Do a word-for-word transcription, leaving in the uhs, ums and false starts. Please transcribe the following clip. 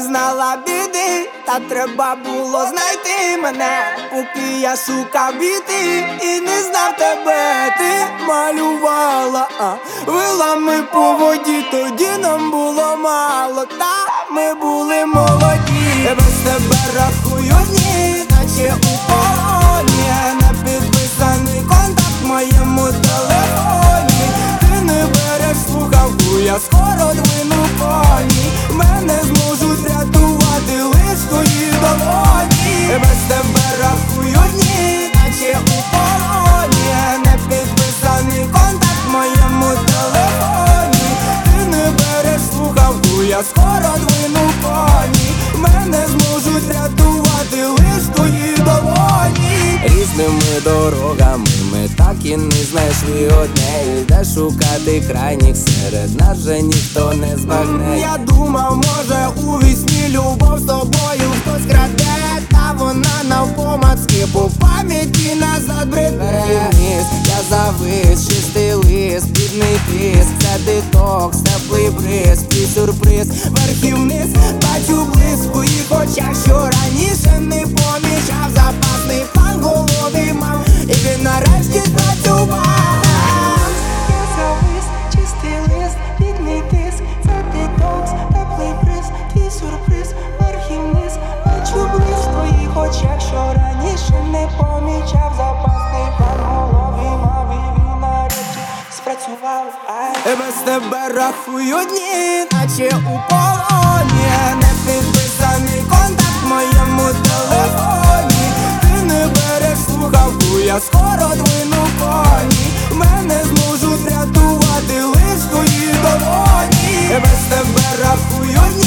знала біди, та треба було знайти мене, поки я шукав біти і не знав тебе. Ти малювала, а вилами по воді, тоді нам було мало, та ми були молоді. Без тебе рахую дні, наче у полоні, не підписаний контакт в моєму телефоні. Ти не береш слухавку, я скоро двину коні. Мене зможуть врятувати лиш твої долоні. Без тебе рахую дні, наче у полоні, не підписаний контакт в моєму телефоні. Ти не береш слухавку, я скоро двину коні. Мене зможуть врятувати лиш твої долоні. Різними дорогами ми так і не знайшли одне, де шукати крайніх, серед нас же ніхто не збагне. Я думав, може у вісні любов з тобою хтось краде, та вона навпомацки по пам'яті назад бреде. Вниз, я завис, чистий лист, бідний тиск, це детокс, теплий бриз, твій сюрприз. Вверх вниз, бачу блиск у їх очах, що раніше не помічав. Запасний план голові мав, і він нарешті спрацював. Я завис, чистий лист, бідний тиск, це детокс, теплий бриз, твій сюрприз. Вверх і вниз, бачу блиск в твоїх очах, що раніше не помічав. Запасний план голові мав, і він нарешті спрацював. Ай. Без тебе рахую дні, наче у полоні, не підписаний контакт в моєму телефоні. Ти не береш слухавку, я скоро двину коні. Мене зможуть врятувати лиш твої долоні. Без тебе рахую дні.